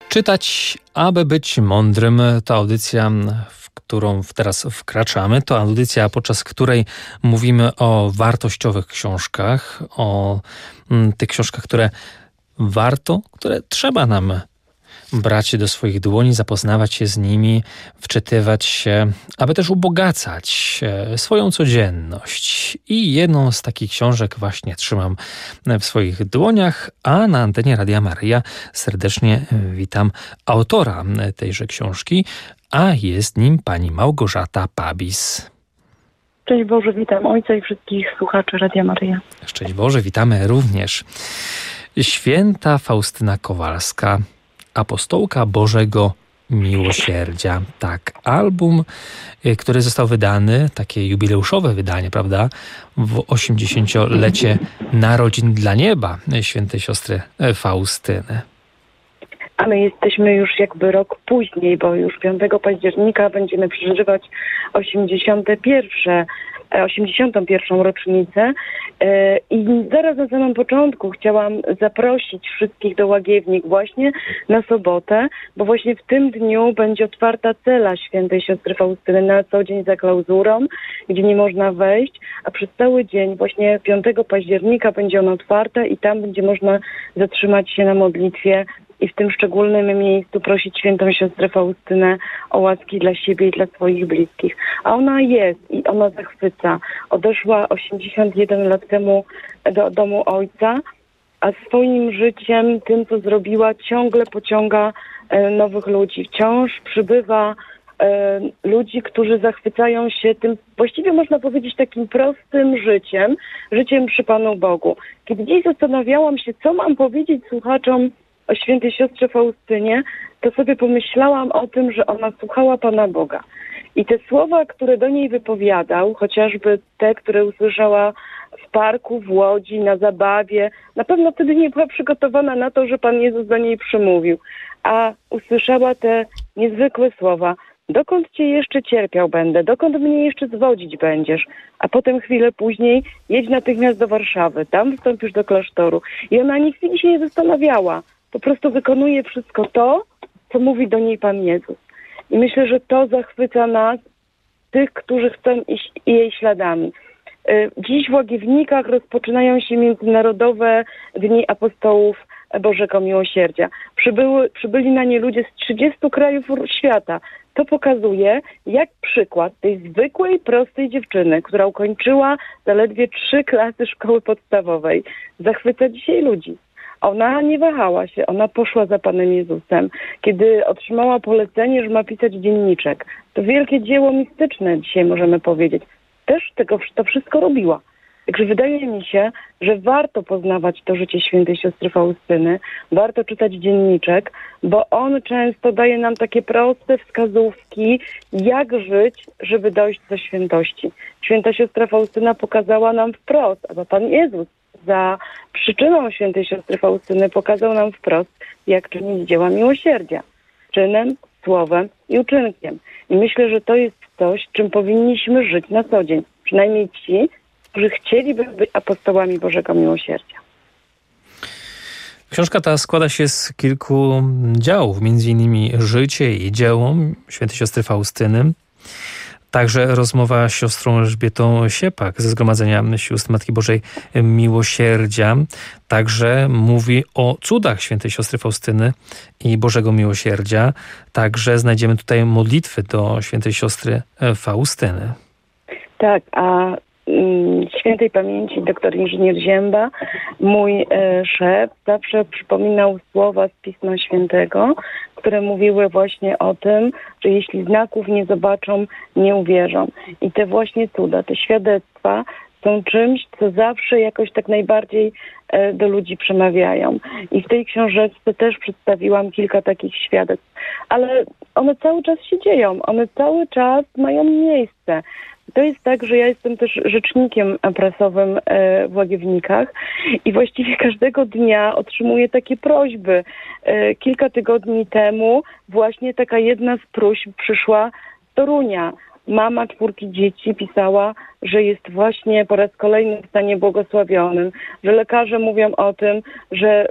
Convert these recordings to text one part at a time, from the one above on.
Czytać, aby być mądrym, to audycja, w którą teraz wkraczamy. To audycja, podczas której mówimy o wartościowych książkach, o tych książkach, które warto, które trzeba nam brać do swoich dłoni, zapoznawać się z nimi, wczytywać się, aby też ubogacać swoją codzienność. I jedną z takich książek właśnie trzymam w swoich dłoniach, a na antenie Radia Maryja serdecznie witam autora tejże książki, a jest nim pani Małgorzata Pabis. Szczęść Boże, witam ojca i wszystkich słuchaczy Radia Maryja. Szczęść Boże, witamy również. Święta Faustyna Kowalska, Apostołka Bożego Miłosierdzia. Tak, album, który został wydany, takie jubileuszowe wydanie, prawda, w 80-lecie narodzin dla nieba świętej siostry Faustyny. A my jesteśmy już jakby rok później, bo już 5 października będziemy przeżywać 81. rocznicę. I zaraz na samym początku chciałam zaprosić wszystkich do Łagiewnik właśnie na sobotę, bo właśnie w tym dniu będzie otwarta cela świętej siostry Faustyny na co dzień za klauzurą, gdzie nie można wejść, a przez cały dzień właśnie 5 października będzie ona otwarta i tam będzie można zatrzymać się na modlitwie i w tym szczególnym miejscu prosić świętą siostrę Faustynę o łaski dla siebie i dla swoich bliskich. A ona jest i ona zachwyca. Odeszła 81 lat temu do domu ojca, a swoim życiem, tym co zrobiła, ciągle pociąga nowych ludzi. Wciąż przybywa ludzi, którzy zachwycają się tym, właściwie można powiedzieć takim prostym życiem przy Panu Bogu. Kiedy dziś zastanawiałam się, co mam powiedzieć słuchaczom o świętej siostrze Faustynie, to sobie pomyślałam o tym, że ona słuchała Pana Boga. I te słowa, które do niej wypowiadał, chociażby te, które usłyszała w parku, w Łodzi, na zabawie, na pewno wtedy nie była przygotowana na to, że Pan Jezus do niej przemówił, a usłyszała te niezwykłe słowa: dokąd Cię jeszcze cierpiał będę, dokąd mnie jeszcze zwodzić będziesz, a potem chwilę później jedź natychmiast do Warszawy, tam wstąpisz do klasztoru. I ona ani chwili się nie zastanawiała, po prostu wykonuje wszystko to, co mówi do niej Pan Jezus. I myślę, że to zachwyca nas, tych, którzy chcą iść jej śladami. Dziś w Łagiewnikach rozpoczynają się międzynarodowe Dni Apostołów Bożego Miłosierdzia. Przybyli na nie ludzie z 30 krajów świata. To pokazuje, jak przykład tej zwykłej, prostej dziewczyny, która ukończyła zaledwie 3 klasy szkoły podstawowej, zachwyca dzisiaj ludzi. Ona nie wahała się, ona poszła za Panem Jezusem. Kiedy otrzymała polecenie, że ma pisać dzienniczek, to wielkie dzieło mistyczne dzisiaj możemy powiedzieć, też to wszystko robiła. Także wydaje mi się, że warto poznawać to życie świętej siostry Faustyny, warto czytać dzienniczek, bo on często daje nam takie proste wskazówki, jak żyć, żeby dojść do świętości. Święta siostra Faustyna pokazała nam wprost, a Pan Jezus za przyczyną świętej siostry Faustyny pokazał nam wprost, jak czynić dzieła miłosierdzia. Czynem, słowem i uczynkiem. I myślę, że to jest coś, czym powinniśmy żyć na co dzień. Przynajmniej ci, którzy chcieliby być apostołami Bożego Miłosierdzia. Książka ta składa się z kilku działów, między innymi życie i dzieło świętej siostry Faustyny. Także rozmowa z siostrą Elżbietą Siepak ze Zgromadzenia Sióstr Matki Bożej Miłosierdzia. Także mówi o cudach świętej siostry Faustyny i Bożego Miłosierdzia. Także znajdziemy tutaj modlitwy do świętej siostry Faustyny. Tak, a świętej pamięci doktor inżynier Zięba, mój szef, zawsze przypominał słowa z Pisma Świętego, które mówiły właśnie o tym, że jeśli znaków nie zobaczą, nie uwierzą. I te właśnie cuda, te świadectwa są czymś, co zawsze jakoś tak najbardziej do ludzi przemawiają. I w tej książeczce też przedstawiłam kilka takich świadectw. Ale one cały czas się dzieją, one cały czas mają miejsce. To jest tak, że ja jestem też rzecznikiem prasowym w Łagiewnikach i właściwie każdego dnia otrzymuję takie prośby. Kilka tygodni temu właśnie taka jedna z próśb przyszła z Torunia. Mama 4 dzieci pisała, że jest właśnie po raz kolejny w stanie błogosławionym, że lekarze mówią o tym, że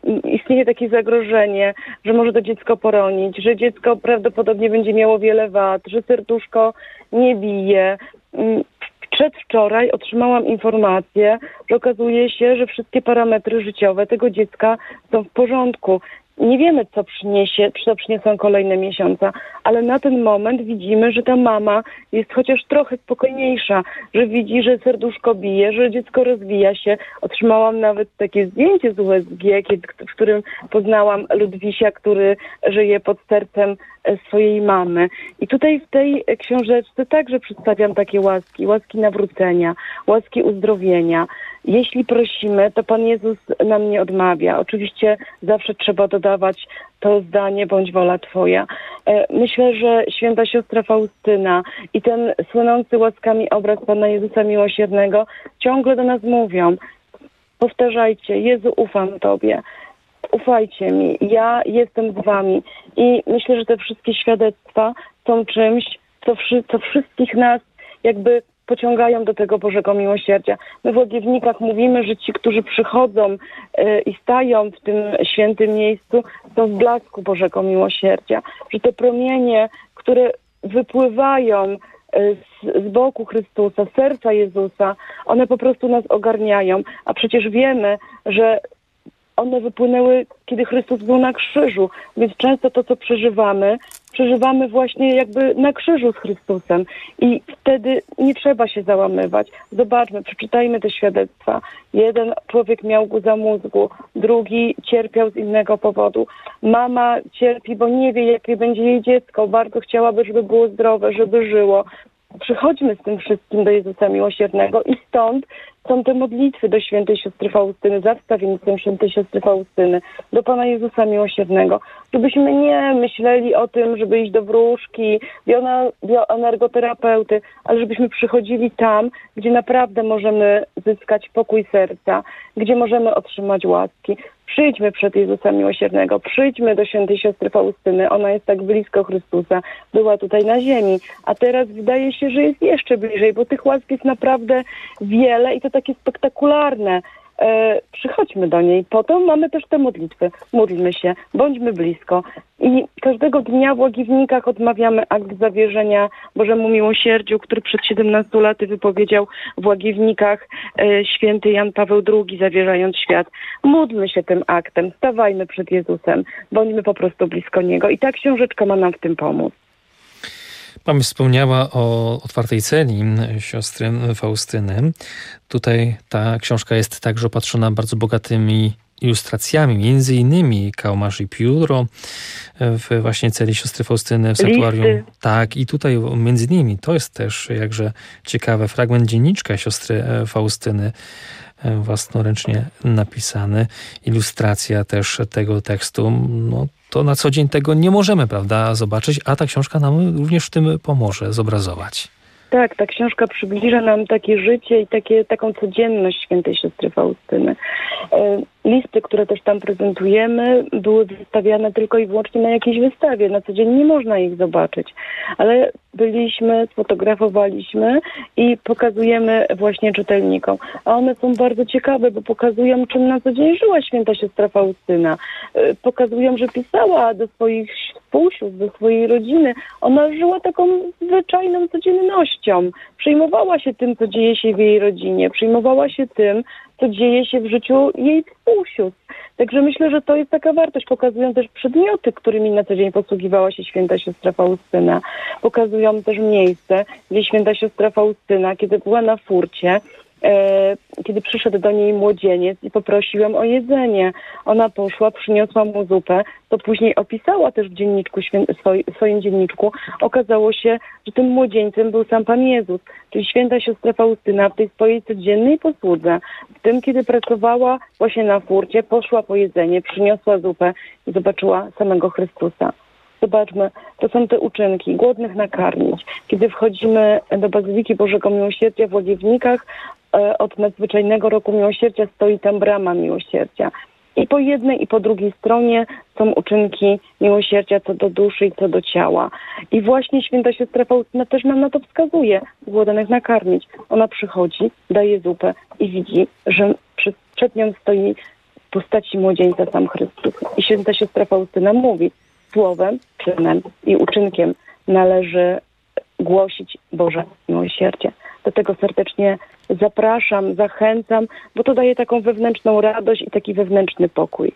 istnieje takie zagrożenie, że może to dziecko poronić, że dziecko prawdopodobnie będzie miało wiele wad, że serduszko nie bije. Przedwczoraj otrzymałam informację, że okazuje się, że wszystkie parametry życiowe tego dziecka są w porządku. Nie wiemy, co przyniosą kolejne miesiące, ale na ten moment widzimy, że ta mama jest chociaż trochę spokojniejsza, że widzi, że serduszko bije, że dziecko rozwija się. Otrzymałam nawet takie zdjęcie z USG, w którym poznałam Ludwisia, który żyje pod sercem swojej mamy. I tutaj w tej książeczce także przedstawiam takie łaski nawrócenia, łaski uzdrowienia. Jeśli prosimy, to Pan Jezus nam nie odmawia. Oczywiście zawsze trzeba dodawać to zdanie, bądź wola Twoja. Myślę, że święta siostra Faustyna i ten słynący łaskami obraz Pana Jezusa Miłosiernego ciągle do nas mówią. Powtarzajcie, Jezu, ufam Tobie. Ufajcie mi, ja jestem z Wami. I myślę, że te wszystkie świadectwa są czymś, co wszystkich nas jakby pociągają do tego Bożego Miłosierdzia. My w Łagiewnikach mówimy, że ci, którzy przychodzą i stają w tym świętym miejscu, są w blasku Bożego Miłosierdzia. Że te promienie, które wypływają z boku Chrystusa, z serca Jezusa, one po prostu nas ogarniają. A przecież wiemy, że one wypłynęły, kiedy Chrystus był na krzyżu, więc często to, co przeżywamy właśnie jakby na krzyżu z Chrystusem. I wtedy nie trzeba się załamywać. Zobaczmy, przeczytajmy te świadectwa. Jeden człowiek miał guza mózgu, drugi cierpiał z innego powodu. Mama cierpi, bo nie wie, jakie będzie jej dziecko. Bardzo chciałaby, żeby było zdrowe, żeby żyło. Przychodźmy z tym wszystkim do Jezusa Miłosiernego i stąd są te modlitwy do świętej siostry Faustyny, za wstawiennictwem świętej siostry Faustyny, do Pana Jezusa Miłosiernego, żebyśmy nie myśleli o tym, żeby iść do wróżki, bioenergoterapeuty, ale żebyśmy przychodzili tam, gdzie naprawdę możemy zyskać pokój serca, gdzie możemy otrzymać łaski. Przyjdźmy przed Jezusa Miłosiernego, przyjdźmy do świętej siostry Faustyny, ona jest tak blisko Chrystusa, była tutaj na ziemi, a teraz wydaje się, że jest jeszcze bliżej, bo tych łask jest naprawdę wiele i to takie spektakularne. Przychodźmy do niej. Potem mamy też te modlitwy. Módlmy się, bądźmy blisko. I każdego dnia w Łagiewnikach odmawiamy akt zawierzenia Bożemu Miłosierdziu, który przed 17 laty wypowiedział w Łagiewnikach święty Jan Paweł II, zawierzając świat. Módlmy się tym aktem, stawajmy przed Jezusem, bądźmy po prostu blisko Niego. I ta książeczka ma nam w tym pomóc. Pani wspomniała o otwartej celi siostry Faustyny. Tutaj ta książka jest także opatrzona bardzo bogatymi ilustracjami, między innymi kałamarz i pióro w właśnie celi siostry Faustyny w sanktuarium. Tak, i tutaj między innymi to jest też jakże ciekawe, fragment dzienniczka siostry Faustyny, własnoręcznie napisany, ilustracja też tego tekstu. No, to na co dzień tego nie możemy, prawda, zobaczyć, a ta książka nam również w tym pomoże zobrazować. Tak, ta książka przybliża nam takie życie i taką codzienność świętej siostry Faustyny. Listy, które też tam prezentujemy, były wystawiane tylko i wyłącznie na jakiejś wystawie. Na co dzień nie można ich zobaczyć. Ale byliśmy, sfotografowaliśmy i pokazujemy właśnie czytelnikom. A one są bardzo ciekawe, bo pokazują, czym na co dzień żyła święta siostra Faustyna. Pokazują, że pisała do swoich współsióstr, do swojej rodziny. Ona żyła taką zwyczajną codziennością. Przejmowała się tym, co dzieje się w jej rodzinie. Przejmowała się tym, co dzieje się w życiu jej współsióstr. Także myślę, że to jest taka wartość. Pokazują też przedmioty, którymi na co dzień posługiwała się święta siostra Faustyna. Pokazują też miejsce, gdzie święta siostra Faustyna, kiedy była na furcie, kiedy przyszedł do niej młodzieniec i poprosił ją o jedzenie. Ona poszła, przyniosła mu zupę, to później opisała też w dzienniczku, swoim dzienniczku. Okazało się, że tym młodzieńcem był sam Pan Jezus, czyli święta siostra Faustyna w tej swojej codziennej posłudze. W tym, kiedy pracowała właśnie na furcie, poszła po jedzenie, przyniosła zupę i zobaczyła samego Chrystusa. Zobaczmy, to są te uczynki, głodnych nakarmić. Kiedy wchodzimy do Bazyliki Bożego Miłosierdzia w Łagiewnikach, od nadzwyczajnego roku miłosierdzia stoi tam brama miłosierdzia. I po jednej i po drugiej stronie są uczynki miłosierdzia co do duszy i co do ciała. I właśnie święta siostra Faustyna też nam na to wskazuje, głodnych nakarmić. Ona przychodzi, daje zupę i widzi, że przed nią stoi postaci młodzieńca sam Chrystus. I święta siostra Faustyna mówi, słowem, czynem i uczynkiem należy głosić Boże miłosierdzie. Do tego serdecznie zapraszam, zachęcam, bo to daje taką wewnętrzną radość i taki wewnętrzny pokój.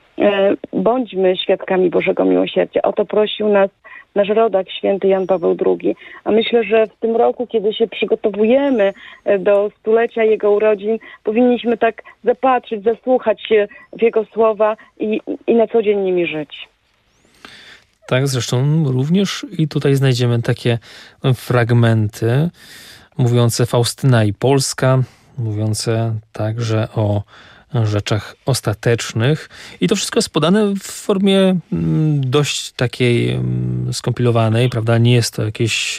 Bądźmy świadkami Bożego miłosierdzia. O to prosił nas nasz rodak, święty Jan Paweł II. A myślę, że w tym roku, kiedy się przygotowujemy do stulecia jego urodzin, powinniśmy tak zapatrzyć, zasłuchać się w jego słowa i na co dzień nimi żyć. Tak, zresztą również i tutaj znajdziemy takie fragmenty mówiące Faustyna i Polska, mówiące także o rzeczach ostatecznych. I to wszystko jest podane w formie dość takiej skompilowanej, prawda? Nie jest to jakieś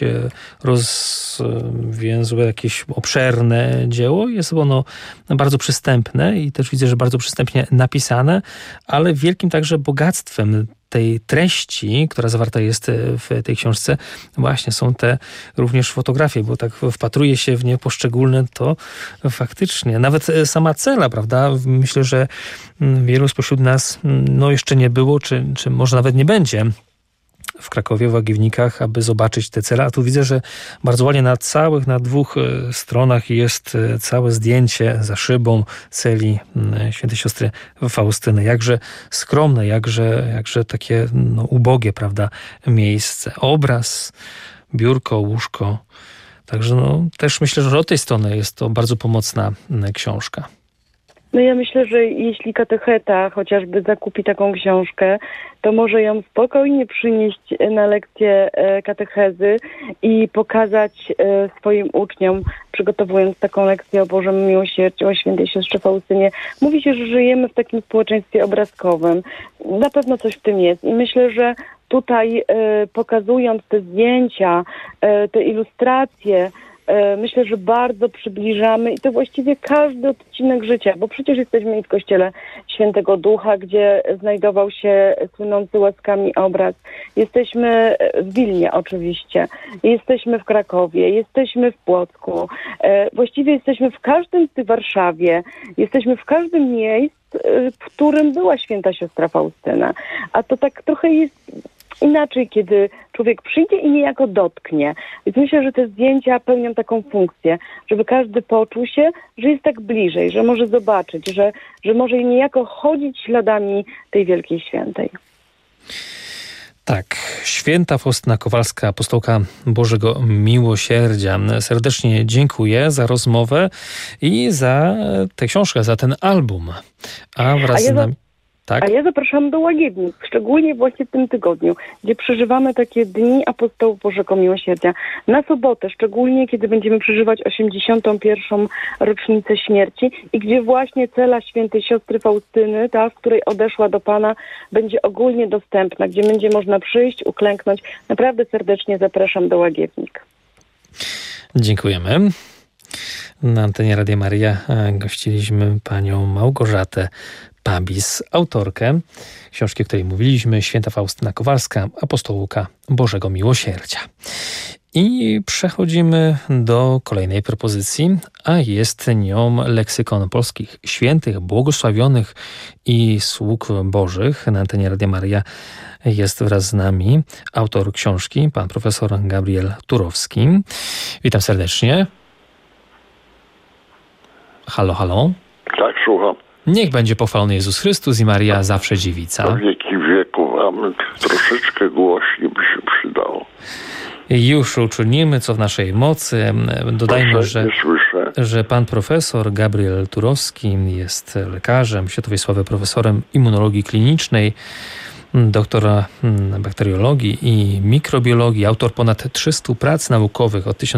rozwięzłe, jakieś obszerne dzieło. Jest ono bardzo przystępne i też widzę, że bardzo przystępnie napisane, ale wielkim także bogactwem tej treści, która zawarta jest w tej książce, właśnie są te również fotografie, bo tak wpatruje się w nie poszczególne, to faktycznie, nawet sama cela, prawda? Myślę, że wielu spośród nas jeszcze nie było, czy może nawet nie będzie w Krakowie, w Łagiewnikach, aby zobaczyć te cele. A tu widzę, że bardzo ładnie na 2 stronach jest całe zdjęcie za szybą celi świętej siostry Faustyny. Jakże skromne, jakże takie ubogie, prawda, miejsce. Obraz, biurko, łóżko. Także też myślę, że od tej strony jest to bardzo pomocna książka. Ja myślę, że jeśli katecheta chociażby zakupi taką książkę, to może ją spokojnie przynieść na lekcję katechezy i pokazać swoim uczniom, przygotowując taką lekcję o Bożym Miłosierdziu, o świętej siostrze Faustynie. Mówi się, że żyjemy w takim społeczeństwie obrazkowym. Na pewno coś w tym jest i myślę, że tutaj pokazując te zdjęcia, te ilustracje, myślę, że bardzo przybliżamy i to właściwie każdy odcinek życia, bo przecież jesteśmy i w Kościele Świętego Ducha, gdzie znajdował się słynący łaskami obraz. Jesteśmy w Wilnie oczywiście, jesteśmy w Krakowie, jesteśmy w Płocku. Właściwie jesteśmy w każdym w Warszawie, jesteśmy w każdym miejscu, w którym była święta siostra Faustyna. A to tak trochę jest inaczej, kiedy człowiek przyjdzie i niejako dotknie. Więc myślę, że te zdjęcia pełnią taką funkcję, żeby każdy poczuł się, że jest tak bliżej, że może zobaczyć, że może niejako chodzić śladami tej wielkiej świętej. Tak, święta Faustyna Kowalska, apostołka Bożego Miłosierdzia. Serdecznie dziękuję za rozmowę i za tę książkę, za ten album. A wraz z nami... Tak? A ja zapraszam do Łagiewnik, szczególnie właśnie w tym tygodniu, gdzie przeżywamy takie dni apostołów Bożego Miłosierdzia. Na sobotę, szczególnie kiedy będziemy przeżywać 81. rocznicę śmierci i gdzie właśnie cela świętej siostry Faustyny, ta, z której odeszła do Pana, będzie ogólnie dostępna, gdzie będzie można przyjść, uklęknąć. Naprawdę serdecznie zapraszam do Łagiewnik. Dziękujemy. Na antenie Radia Maryja gościliśmy panią Małgorzatę Pabis, autorkę książki, o której mówiliśmy, święta Faustyna Kowalska, apostołka Bożego Miłosierdzia. I przechodzimy do kolejnej propozycji, a jest nią leksykon polskich świętych, błogosławionych i sług bożych. Na antenie Radia Maryja jest wraz z nami autor książki, pan profesor Gabriel Turowski. Witam serdecznie. Halo, halo. Tak, słucham. Niech będzie pochwalony Jezus Chrystus i Maria zawsze dziewica. Na wieki wieków, amen. Troszeczkę głośniej by się przydało. Już uczynimy, co w naszej mocy. Dodajmy, że pan profesor Gabriel Turowski jest lekarzem, światowej sławy profesorem immunologii klinicznej, doktora bakteriologii i mikrobiologii, autor ponad 300 prac naukowych od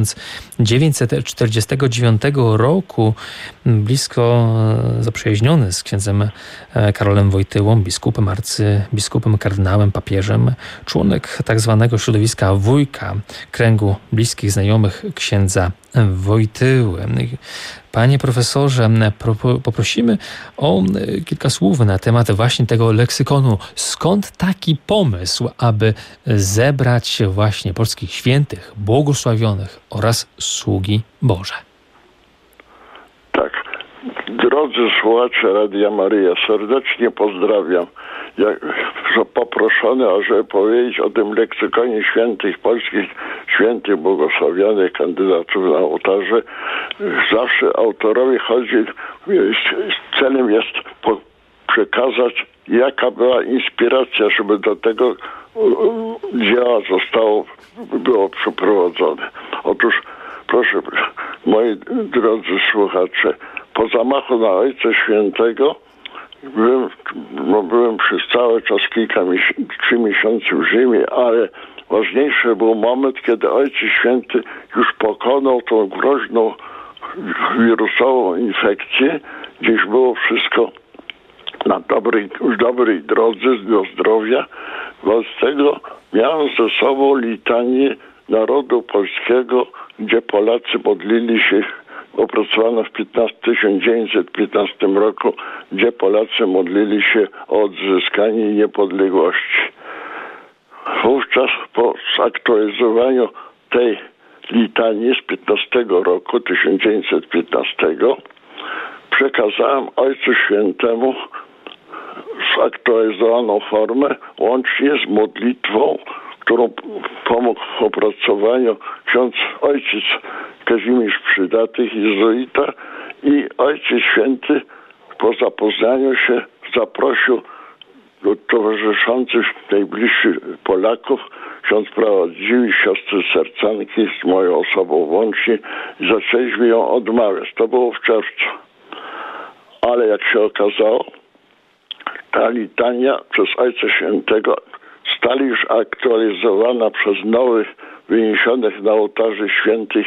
1949 roku, blisko zaprzyjaźniony z księdzem Karolem Wojtyłą, biskupem, arcybiskupem, kardynałem, papieżem, członek tak zwanego środowiska wujka, kręgu bliskich znajomych księdza Wojtyły. Panie profesorze, poprosimy o kilka słów na temat właśnie tego leksykonu. Skąd taki pomysł, aby zebrać właśnie polskich świętych, błogosławionych oraz sługi Boże? Tak. Drodzy słuchacze Radia Maryja, serdecznie pozdrawiam. Poproszony, ażeby powiedzieć o tym leksykonie świętych polskich, świętych błogosławionych kandydatów na ołtarze. Zawsze autorowi chodzi, celem jest przekazać, jaka była inspiracja, żeby do tego dzieła było przeprowadzone. Otóż, proszę, moi drodzy słuchacze, po zamachu na Ojca Świętego byłem przez cały czas 3 miesiące w Rzymie, ale ważniejszy był moment, kiedy Ojciec Święty już pokonał tą groźną wirusową infekcję, gdzieś było wszystko na dobrej drodze do zdrowia. Wobec tego miałem ze sobą litanię narodu polskiego, gdzie Polacy modlili się, opracowano w 1915 roku, gdzie Polacy modlili się o odzyskanie niepodległości. Wówczas po zaktualizowaniu tej litanii z 1915 przekazałem Ojcu Świętemu zaktualizowaną formę, łącznie z modlitwą, którą pomógł w opracowaniu ojciec Kazimierz Przydatych, jezuita, i Ojciec Święty po zapoznaniu się zaprosił do towarzyszących najbliższych Polaków, ksiądz prałat Dziwi, siostry sercanki z moją osobą łącznie, i zaczęliśmy ją odmawiać. To było w czerwcu. Ale jak się okazało, ta litania przez Ojca Świętego stale już aktualizowana przez nowych wyniesionych na ołtarze świętych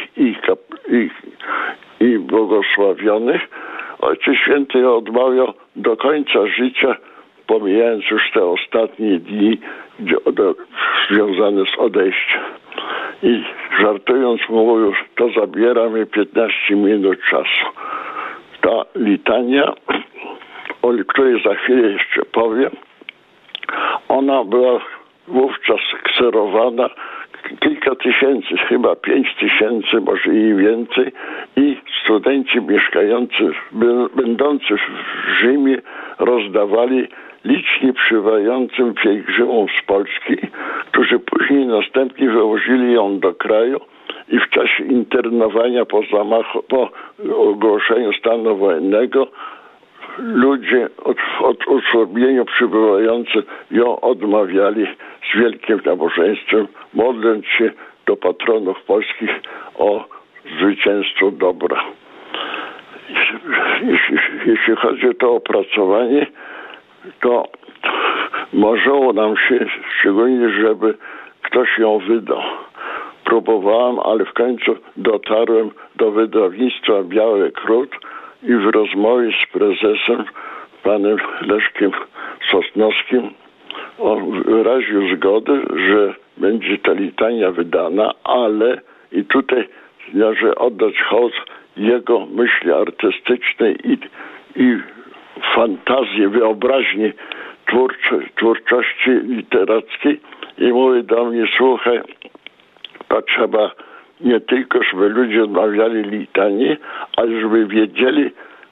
i błogosławionych. Ojciec Święty ją odmawiał do końca życia, pomijając już te ostatnie dni związane z odejściem. I żartując mówił, to zabiera mi 15 minut czasu. Ta litania, o której za chwilę jeszcze powiem, ona była wówczas kserowana kilka tysięcy, chyba 5,000, może i więcej, i studenci będący w Rzymie rozdawali licznie przybywającym pielgrzymom z Polski, którzy później następnie wywozili ją do kraju i w czasie internowania po ogłoszeniu stanu wojennego ludzie od osłabienia przybywający ją odmawiali z wielkim nabożeństwem, modląc się do patronów polskich o zwycięstwo dobra. Jeśli chodzi o to opracowanie, to marzyło nam się szczególnie, żeby ktoś ją wydał. Próbowałem, ale w końcu dotarłem do wydawnictwa Biały Krót i w rozmowie z prezesem, panem Leszkiem Sosnowskim, on wyraził zgodę, że będzie ta litania wydana, ale i tutaj należy oddać hołd jego myśli artystycznej i fantazji, wyobraźni twórczości literackiej, i mówi do mnie: słuchaj, to trzeba nie tylko, żeby ludzie odmawiali litanii, ale żeby wiedzieli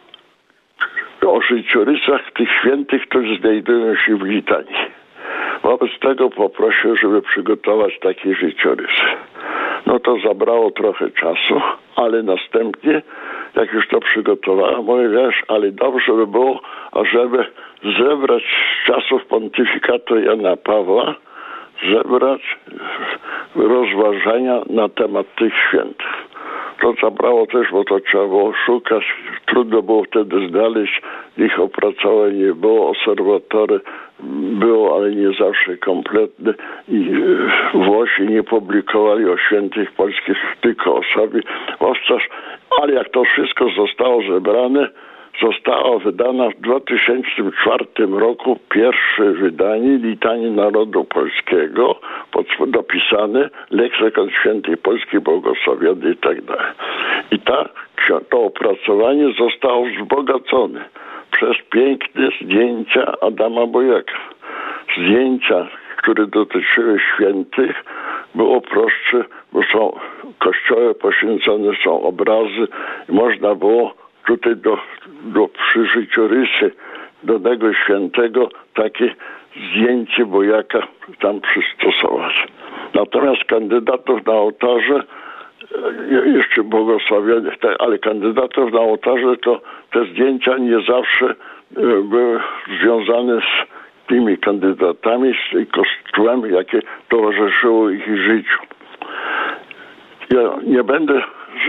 o życiorysach tych świętych, którzy znajdują się w litanii. Wobec tego poprosił, żeby przygotować taki życiorys. No to zabrało trochę czasu, ale następnie, jak już to przygotowałem, mówię: wiesz, ale dobrze by było, ażeby zebrać z czasów pontyfikatu Jana Pawła, zebrać rozważania na temat tych świętych. To zabrało też, bo to trzeba było szukać. Trudno było wtedy znaleźć, ich opracowań nie było, obserwatory było, ale nie zawsze kompletne, i Włosi nie publikowali o świętych polskich tylko o sobie. Ale jak to wszystko zostało zebrane, została wydana w 2004 roku pierwsze wydanie Litanii Narodu Polskiego, dopisane Leksykon Świętej Polski Błogosławiony i tak dalej. I to opracowanie zostało wzbogacone przez piękne zdjęcia Adama Bojaka. Zdjęcia, które dotyczyły świętych, było prostsze, bo są kościoły poświęcone, są obrazy i można było tutaj przy życiorysy danego świętego takie zdjęcie bojaka tam przystosować. Natomiast kandydatów na ołtarze, jeszcze błogosławionych, ale kandydatów na ołtarze, to te zdjęcia nie zawsze były związane z tymi kandydatami, z tym kostiumem, jakie towarzyszyło ich życiu. Ja nie będę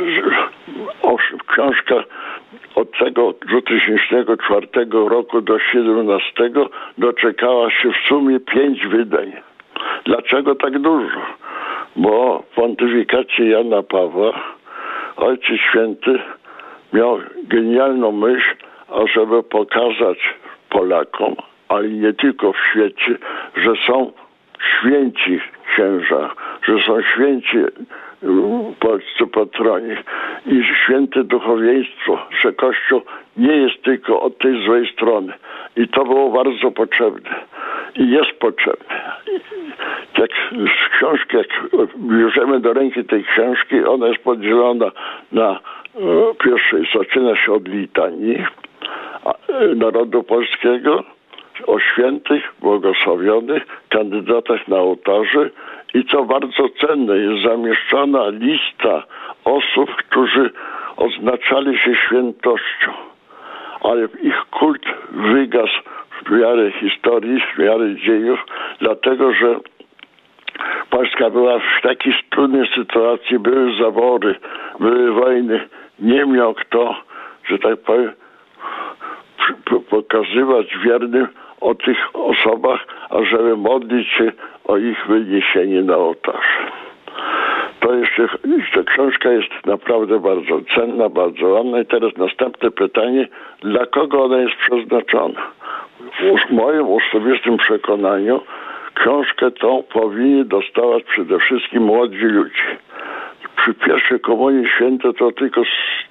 książka od tego 2004 roku do 2017 doczekała się w sumie 5 wydań. Dlaczego tak dużo? Bo w pontyfikacie Jana Pawła Ojciec Święty miał genialną myśl, ażeby pokazać Polakom, ale nie tylko w świecie, że są święci księża, że są święci polscy patroni i święte duchowieństwo, że Kościół nie jest tylko od tej złej strony. I to było bardzo potrzebne. I jest potrzebne. Jak z książki, jak bierzemy do ręki tej książki, ona jest podzielona na pierwszej, zaczyna się od litanii narodu polskiego, o świętych, błogosławionych, kandydatach na ołtarze i co bardzo cenne, jest zamieszczona lista osób, którzy oznaczali się świętością, ale ich kult wygasł w miarę historii, w miarę dziejów, dlatego że Polska była w takiej trudnej sytuacji, były zabory, były wojny, nie miał kto, że tak powiem, pokazywać wiernym o tych osobach, ażeby modlić się o ich wyniesienie na ołtarz. To jeszcze, ta książka jest naprawdę bardzo cenna, bardzo ładna. I teraz następne pytanie, dla kogo ona jest przeznaczona? W moim osobistym przekonaniu książkę tą powinni dostawać przede wszystkim młodzi ludzie. Przy pierwszej komunii świętej to tylko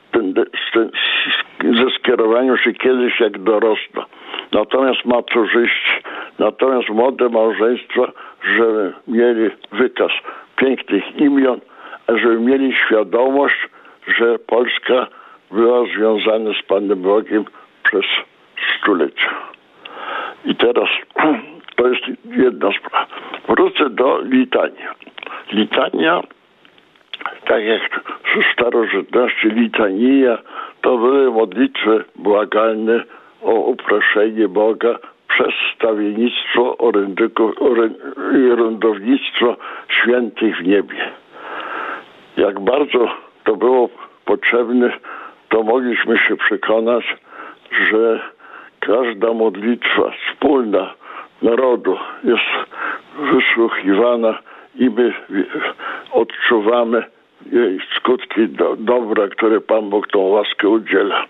ze skierowaniem się kiedyś jak dorosła. Natomiast maturzyści, natomiast młode małżeństwa, żeby mieli wykaz pięknych imion, a żeby mieli świadomość, że Polska była związana z Panem Bogiem przez stulecia. I teraz to jest jedna sprawa. Wrócę do litanii. Litania, tak jak w starożytności litania, to były modlitwy błagalne o uproszenie Boga przez stawiennictwo i orędownictwo świętych w niebie. Jak bardzo to było potrzebne, to mogliśmy się przekonać, że każda modlitwa wspólna narodu jest wysłuchiwana i my odczuwamy jej skutki dobra, które Pan Bóg tą łaskę udziela.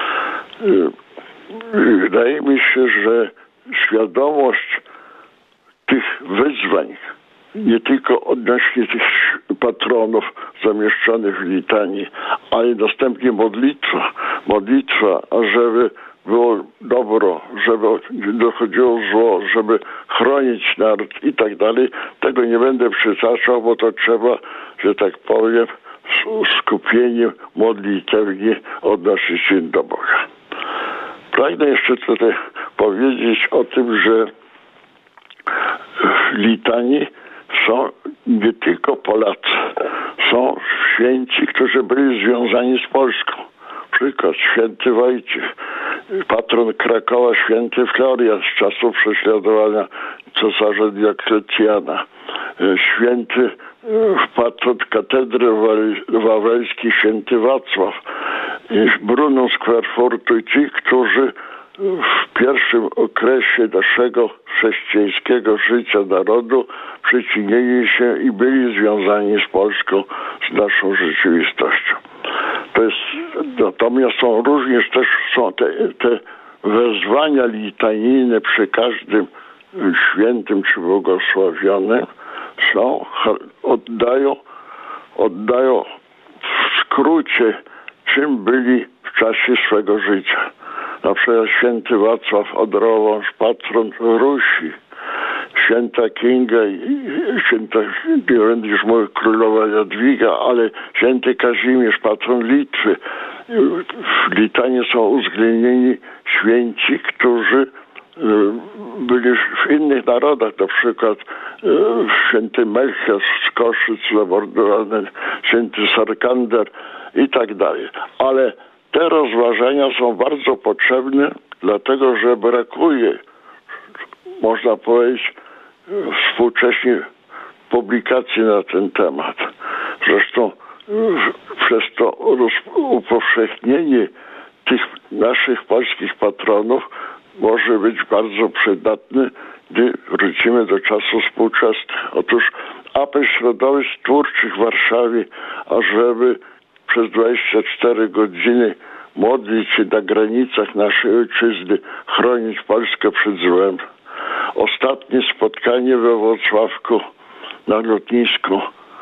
Wydaje mi się, że świadomość tych wyzwań, nie tylko odnośnie tych patronów zamieszczonych w litanii, ale następnie modlitwa, ażeby było dobro, żeby nie dochodziło zło, żeby chronić naród i tak dalej. Tego nie będę przytaczał, bo to trzeba, że tak powiem, z skupieniem modlitewnie odnosić się do Boga. Pragnę jeszcze tutaj powiedzieć o tym, że w litanii są nie tylko Polacy, są święci, którzy byli związani z Polską. Przykład święty Wojciech, patron Krakowa święty Florian z czasów prześladowania cesarza Dioklecjana, święty patron katedry wawelskiej święty Wacław, Bruno z Kwarfortu i ci, którzy w pierwszym okresie naszego chrześcijańskiego życia narodu przyczynili się i byli związani z Polską, z naszą rzeczywistością. To jest, natomiast są również też te wezwania litanijne przy każdym świętym czy błogosławionym oddają w skrócie, czym byli w czasie swego życia. Na przykład święty Wacław Odrowąż, patron Rusi, święta Kinga i święta, nie będę już mówił, królowa Jadwiga, ale święty Kazimierz, patron Litwy, w litanii są uwzględnieni święci, którzy byli w innych narodach, na przykład święty Melchior z Koszyc zamordowany, święty Sarkander i tak dalej. Ale te rozważania są bardzo potrzebne, dlatego że brakuje, można powiedzieć, współcześnie publikacji na ten temat. Zresztą przez to upowszechnienie tych naszych polskich patronów może być bardzo przydatny, gdy wrócimy do czasów współczesnych. Otóż apel środowisk twórczych w Warszawie, ażeby przez 24 godziny modlić się na granicach naszej ojczyzny, chronić Polskę przed złem. Ostatnie spotkanie we Włocławku na lotnisku.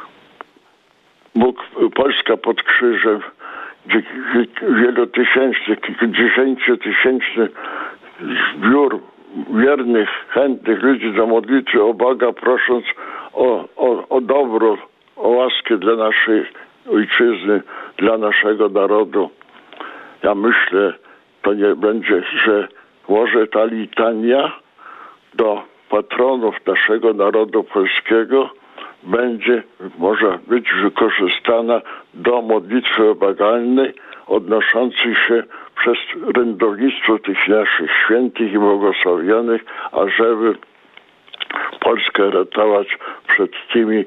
Polska pod krzyżem, gdzie wielotysięczny, kilkudziesięciotysięczny zbiór wiernych, chętnych ludzi do modlitwy o Boga, prosząc o dobro, o łaskę dla naszej ojczyzny, dla naszego narodu. Ja myślę, to nie będzie, że może ta litania do patronów naszego narodu polskiego może być wykorzystana do modlitwy obłagalnej odnoszącej się przez rędownictwo tych naszych świętych i błogosławionych, ażeby Polskę ratować przed tymi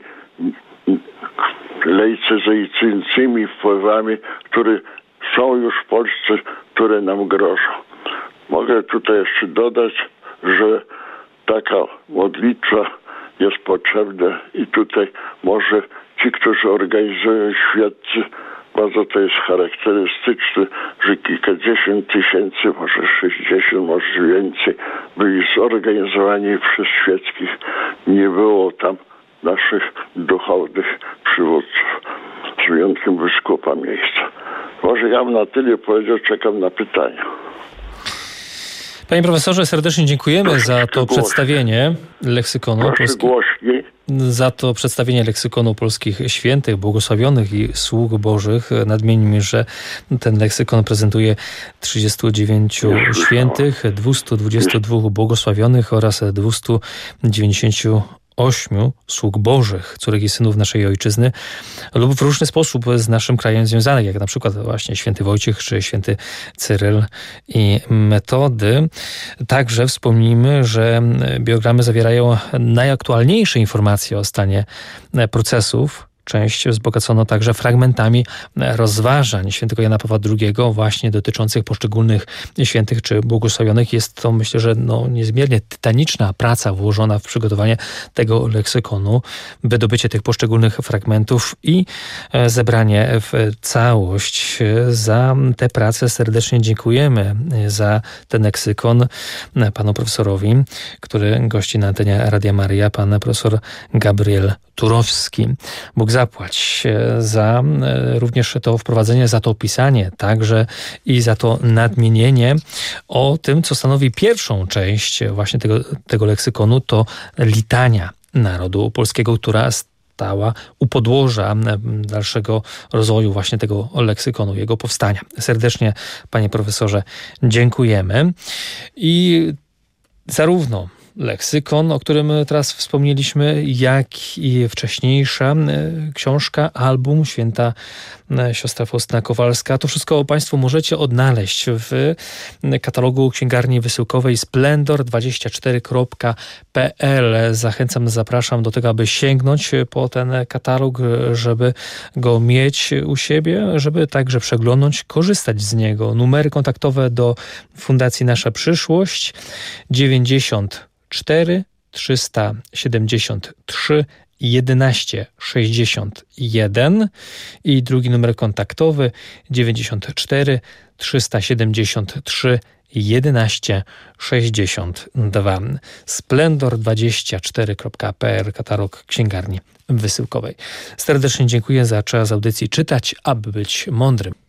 lejcyzyjcyjnymi wpływami, które są już w Polsce, które nam grożą. Mogę tutaj jeszcze dodać, że taka modlitwa jest potrzebna i tutaj może ci, którzy organizują świadcy, bardzo to jest charakterystyczne, że kilkadziesiąt tysięcy, może 60, może więcej, byli zorganizowani przez świeckich. Nie było tam naszych duchownych przywódców, z wyjątkiem biskupa miejsca. Może ja bym na tyle powiedział, czekam na pytania. Panie profesorze, serdecznie dziękujemy za to przedstawienie leksykonu polskiego. Za to przedstawienie leksykonu polskich świętych, błogosławionych i sług bożych. Nadmieńmy, że ten leksykon prezentuje 39 świętych, 222 błogosławionych oraz 298 sług bożych, córek i synów naszej ojczyzny lub w różny sposób z naszym krajem związanych, jak na przykład właśnie święty Wojciech czy święty Cyryl i Metody. Także wspomnijmy, że biogramy zawierają najaktualniejsze informacje o stanie procesów. Część wzbogacono także fragmentami rozważań świętego Jana Pawła II właśnie dotyczących poszczególnych świętych czy błogosławionych. Jest to, myślę, że niezmiernie tytaniczna praca włożona w przygotowanie tego leksykonu, wydobycie tych poszczególnych fragmentów i zebranie w całość. Za tę pracę serdecznie dziękujemy, za ten leksykon panu profesorowi, który gości na antenie Radia Maryja, pan profesor Gabriel Turowski. Bóg zapłać za również to wprowadzenie, za to opisanie także i za to nadmienienie o tym, co stanowi pierwszą część właśnie tego leksykonu, to litania narodu polskiego, która stała u podłoża dalszego rozwoju właśnie tego leksykonu, jego powstania. Serdecznie, panie profesorze, dziękujemy. I zarówno leksykon, o którym teraz wspomnieliśmy, jak i wcześniejsza książka, album Święta Siostra Faustyna Kowalska. To wszystko państwo możecie odnaleźć w katalogu księgarni wysyłkowej splendor24.pl. Zachęcam, zapraszam do tego, aby sięgnąć po ten katalog, żeby go mieć u siebie, żeby także przeglądnąć, korzystać z niego. Numery kontaktowe do Fundacji Nasza Przyszłość 94 373 11 61 i drugi numer kontaktowy 94 373 11 62. Splendor24.pl, katalog księgarni wysyłkowej. Serdecznie dziękuję za czas audycji Czytać, aby być mądrym.